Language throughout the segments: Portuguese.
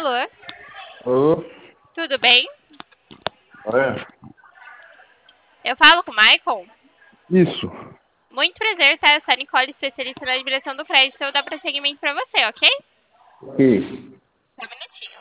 alô? Ô, Tudo bem? é, Eu falo com o Michael? isso. Muito prazer, tá? Eu sou a Nicole, especialista na liberação do crédito. Eu vou dar prosseguimento pra você, ok? Ok. Só um minutinho.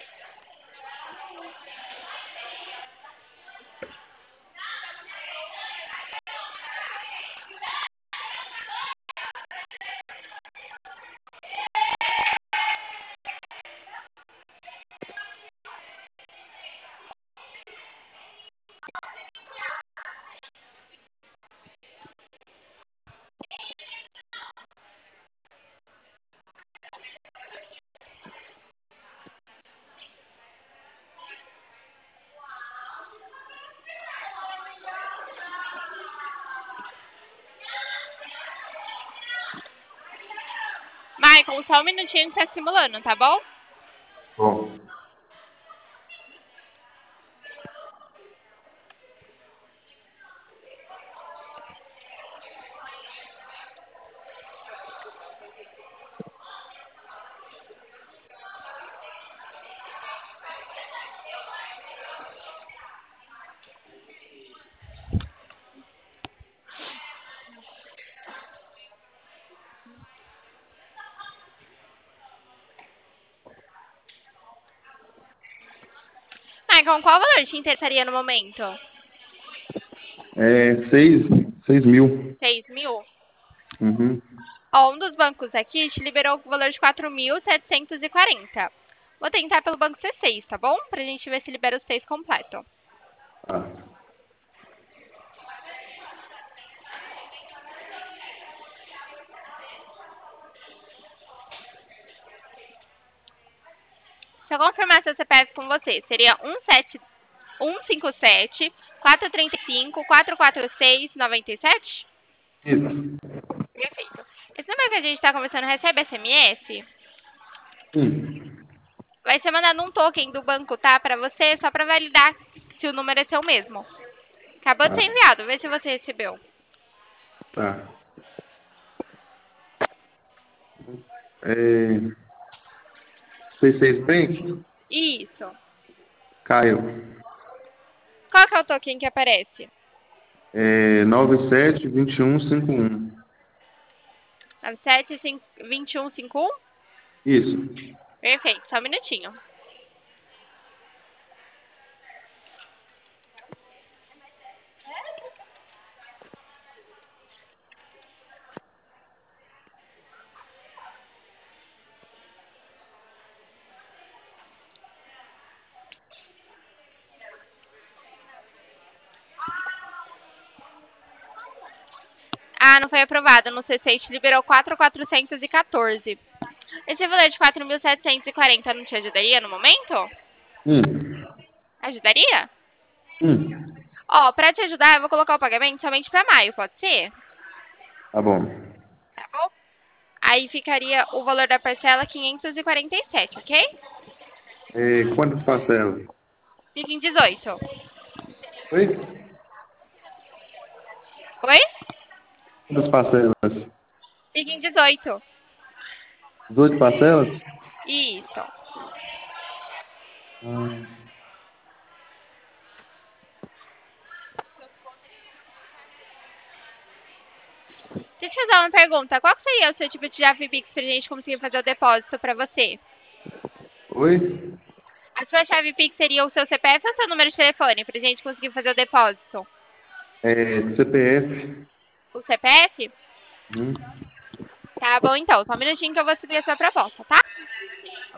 Michael, só um minutinho que tá simulando, tá bom? Bom, Michael, qual valor te interessaria no momento? 6 mil. 6.000? Uhum. Ó, um dos bancos aqui te liberou o valor de 4.740. Vou tentar pelo banco C6, tá bom? Pra gente ver se libera os 6 completo. Tá. Se eu confirmar seu CPF com você, seria 157 435 446 97? Isso. Perfeito. Esse número que a gente está conversando recebe SMS? Sim. Vai ser mandado um token do banco, tá? Pra você, só pra validar se o número é seu mesmo. Acabou de ser Tá. enviado, vê se você recebeu. Tá. É, C6 Bank? Isso. Caiu. Qual que é o token que aparece? 972151. 972151? Isso. Perfeito, só um minutinho. Ah, não foi aprovado. No C6 te liberou 4.414. Esse valor de 4.740 não te ajudaria no momento? Hum. Ajudaria? Hum. Ó, pra te ajudar, eu vou colocar o pagamento somente pra maio, pode ser? Tá bom. Tá bom? Aí ficaria o valor da parcela 547, ok? Quantas parcelas? Fica em 18. Oi? Oi? Quantas parcelas? Fica em 18. 18 parcelas? Isso. Ah, Deixa eu te fazer uma pergunta. Qual que seria o seu tipo de chave Pix pra gente conseguir fazer o depósito pra você? oi? A sua chave Pix seria o seu CPF ou o seu número de telefone pra gente conseguir fazer o depósito? CPF. O CPF? Uhum. Tá bom, então. Só um minutinho que eu vou subir a sua proposta, tá?